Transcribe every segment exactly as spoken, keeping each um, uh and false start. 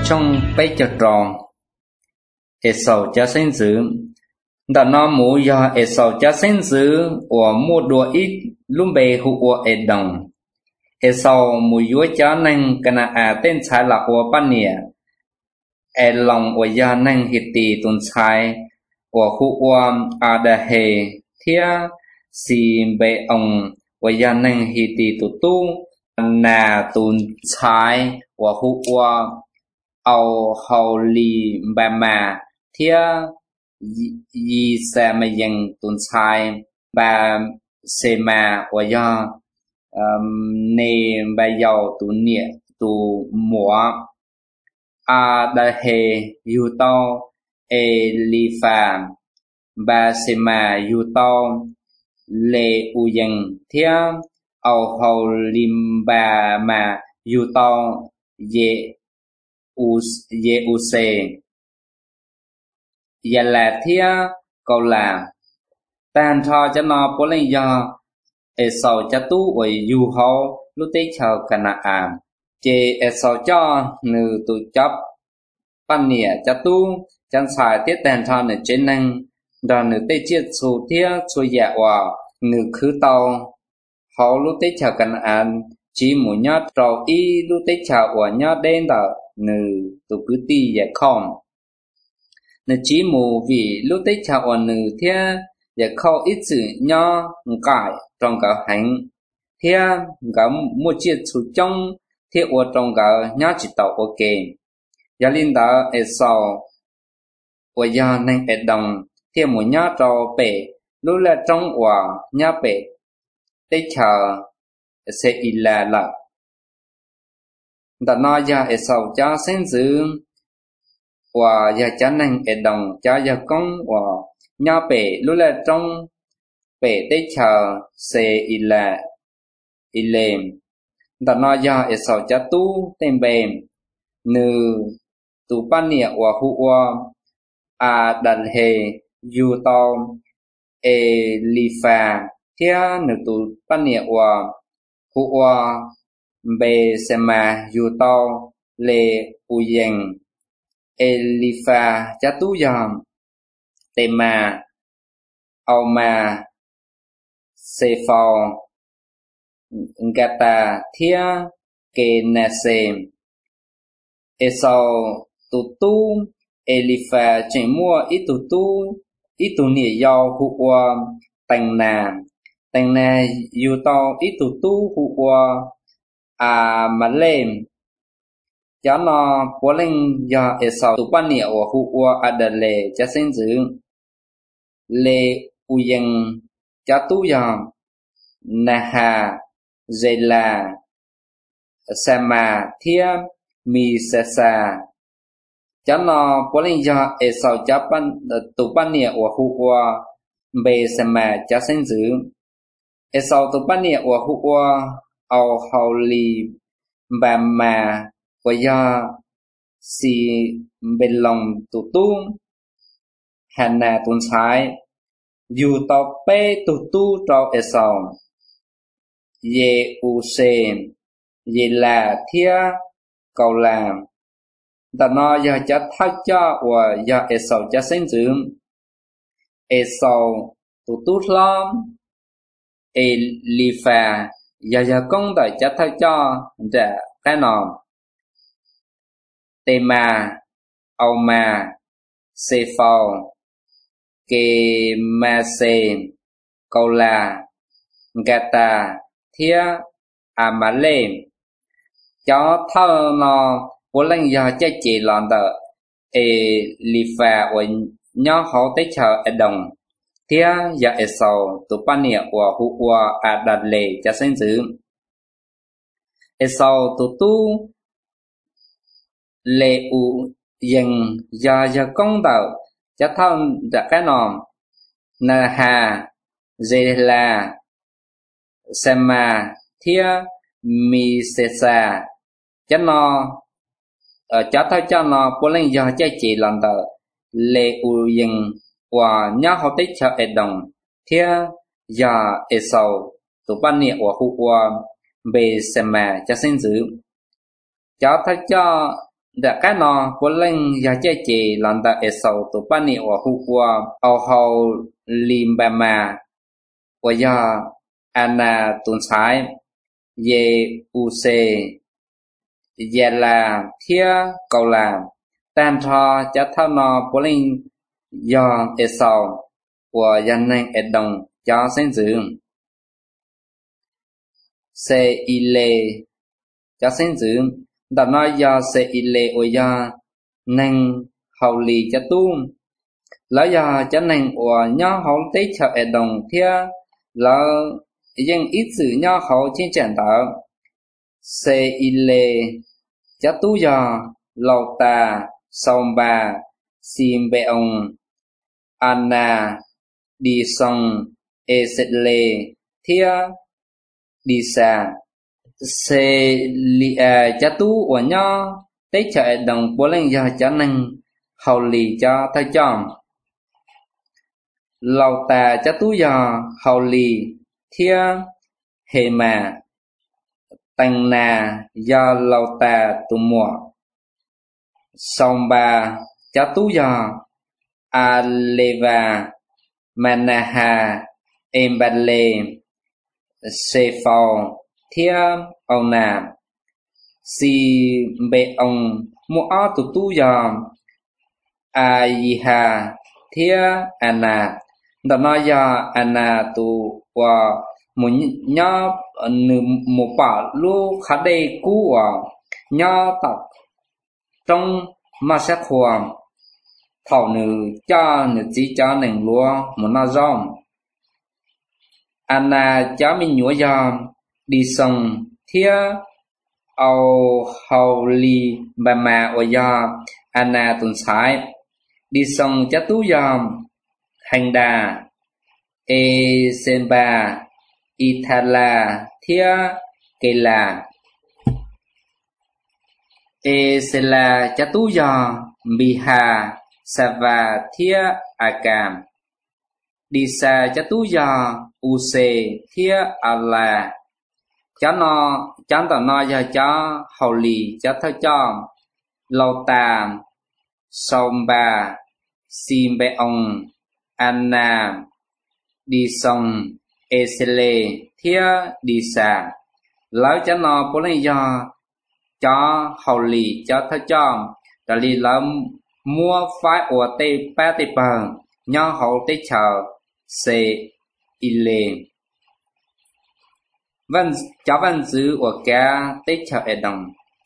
trong bây giờ tròn e sầu cha sinh dữ đã nó mù do e sầu cha sinh dữ của mua đùa ít lúc bề hụ của e đồng e sầu mù yếu cha năng cana à tên trái là của ban nè e lòng của gia năng hít tì tuần trái của hụ của à đà hề thia si bề ông của gia năng hít tì tu tu na tuần trái của hụ của ao hậu lì bà mà thia y sa mà dần tuần sai bà se mà và do nề bà giàu tu nhẹ tu múa a đa hề yu tao e li phàm bà se mà yu tao lệ u dần thia ao hậu lim bà mà yu tao ye u ye u se ya là thia câu là tan thọ cho nó bố lên do e sau cho tu ở du hậu lúc tết chào cana am chê e sau cho nữ tu chấp ban nè cho tu chân xài tiết tan thọ nữ trên năng đò nữ tết chiết số thia số dạ hòa nữ khứ tàu hậu lúc tết chào cana am chỉ muốn nhớ trò y lúc tết chào hòa nhớ đến đó nữ tu cứ ti dạ không nữ chỉ mù vì lúc tết chào ở nữ thia và khâu ít sự nho cải trong cả hành thia cả một chiếc chủ trong thia ở trong cả nhớ chỉ tàu ok gia linh đã ở sau ở gia nên ở đồng thia một nhớ trâu bể lúc là trong ở nhớ bể tết chào sẽ ít là là đã nói ra ở sau cho sinh dưỡng và gia chán năng ở đồng cho gia công và nhớ bể lúc là trong bể tết chờ sẽ ít là ít lềm đã nói ra ở sau cho tu tên bền nữ tu ban nhẹ và hụ và à đặt hề yu tao e li phà thia nữ tu ban nhẹ và hụ và bề xem mà yu tao lệ u dành Elifa cha tu yom tema ao ma sefo gata thia ke nase esau tu tu Elifa chỉ mua ít tu tu ít tu nịa yao hu qua tành nà tành nà yu tao ít tu tu hu qua à mà lên cho nó bố lên do ở sau tụ ban niệm của hụ qua ở đợt lệ cho sinh dưỡng lệ u dân cho tu dòng na hà dây là sa mà thia mi sa sa cho nó bố lên do ở sau cho ban tụ ban niệm của hụ qua bề sa mà cho sinh dưỡng ở sau tụ ban niệm của hụ qua ao hậu lì bà mà và do si bên lòng tụ tu hàn nà tuần trái dù tao bê tụ tu trao e sòng ye u se ye là thia cầu làm ta nói do cho thắc cho và do e sòng cho sinh dưỡng e sòng tụ tu lắm e li phà do do công đời cho thắc cho để cái nào tema ao ma se phao ke ma se câu là gata thia amale cho thơ nó bố lên giờ cho chị lòn tờ e li pha và nhớ họ tới chờ ở đồng thia giờ ở sau tụ ban niệm của hụ qua à đặt lệ cho sinh dưỡng ở sau tụ tu lệ u dần giờ giờ công đạo cho thân đã cái nòm na hà dê là xem mà thia mi se sa cho nó ở cho thôi cho nó bố lên giờ cho chị làm tờ lệ u dần và nhớ họ tích cho ở đồng thia giờ ở sau tụ ban niệm của hụ qua bề xem mà cho sinh dưỡng cho thôi cho đã cái nó bố lên giờ chơi chỉ lần ta ở sau tụ ba niệm và hụ qua ao hậu lim bà mà và giờ ana tuần sai ye u se ye là thia cầu làm tan thọ cho thao nó bố lên giờ ở sau và dân nên ở đồng cho sinh dưỡng se ile cho sinh dưỡng đã nói do se ile ở do nên hậu lì cho tu lấy do cho nên ở nhau hậu tế cho ở đồng thia là dân ít sự nhau hậu trên trận đó se ile cho tu do lâu ta sông bà sim bê ông anna đi sông e sệt lê thia đi xa se li a cha tu ở nhau tế chạy đồng bố lên giờ cho nên hậu lì cho thay chọn lâu ta cha tu giờ hậu lì thia hề mà tăng nà do lâu ta tu mùa sông bà cha tu giờ a leva manaha embale se phò thia ông nà si bê ông mua ó tụ tu giờ a yiha thia ana đó nói giờ ana tu và muốn nhớ nửa một bảo lu khá đây cũ à nhớ tập trong mà sẽ khoa thảo nửa cho nửa chỉ cho nền lúa muốn nó rong ana cho mình nhúa giờ đi sông thia ao hậu lì bà mà ở giờ ana tuần sai đi sông cho tú giờ hành đà e semba ithala thia kela e sela cho tú giờ biha sava thia akam đi xa cho tú giờ use thia ala cho nó cho tao nói cho cho hậu lì cho thơ cho lâu ta sông bà sim bê ông anna đi sông esele thia đi xa lấy cho nó bố lấy do cho hậu lì cho thơ cho đó lì là mua phải ở tây ba tây bờ nhau hậu tây chờ se ile văn cho văn chữ của cả tết chờ ở đồng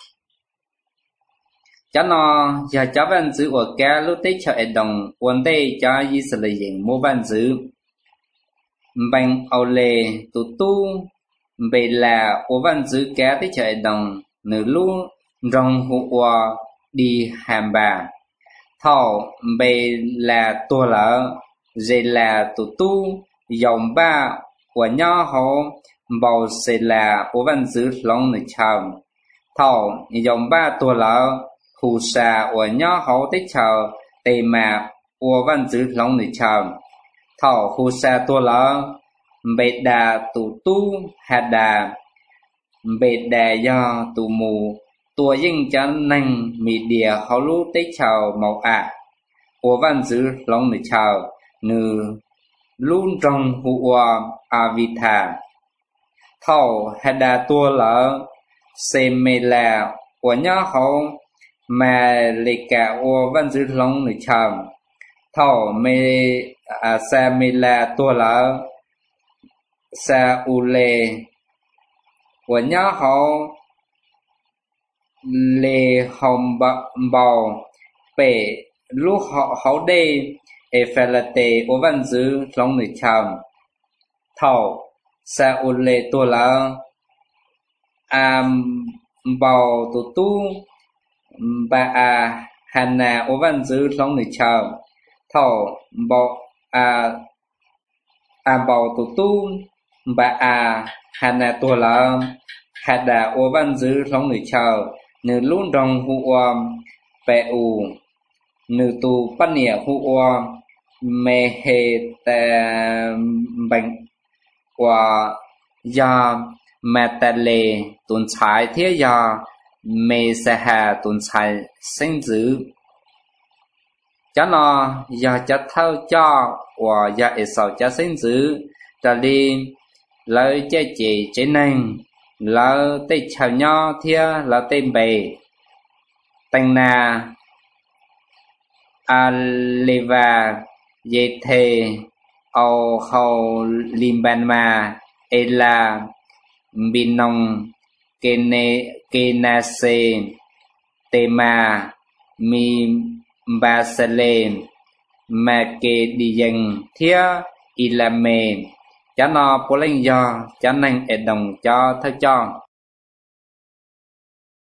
cho nó giờ cho văn chữ của cả lúc tết chờ ở đồng vấn đề cho ý sự là gì mua văn chữ bằng âu lệ tụ tu về là của văn chữ cả tết chờ ở đồng nửa lúc rong hụa đi hàm bà thọ về là tua lỡ dây là tụ tu dòng ba của nhau họ bảo sẽ là của văn chữ long người chào thọ dòng ba tua lỡ hù sa của nhau họ tích chào tề mà của văn chữ long người chào thọ hù sa tua lỡ bệ đà tụ tu hạt đà bệ đà do tụ mù tua dân chân năng mì địa họ lú tích chào màu ạ của văn chữ long người chào nư luôn trong hùa avitha thầu hada tua lỡ semela của nhớ hậu mà lệ cả của văn chữ long người chào thầu mê à semela tua lỡ sa ule của nhớ hậu lệ hồng bào bể lúc họ hậu đây e phải là tệ của văn chữ long người chào thầu sa ule tua lỡ am bào tu tu ba a hana của văn chữ long người chào thầu bào a am bào tu tu ba a hana tua lỡ hada của văn chữ long người chào nửa luôn trong hùa bè u nửa tu bắt nỉa hùa mê hê tà bệnh của do mà tà lệ tuần trái thế do mê sa hà tuần sai sinh dữ cho nó giờ cho thâu cho và giờ ít sau cho sinh dữ trở đi lời chế chỉ chế năng lỡ tê chào nho thia lỡ tê bề tăng na aleva ye thề au hầu limbanma ela binong kene kenase tema mi basale makediyan thia ilame cho nó bố lên do cho năng ế đồng cho thơ cho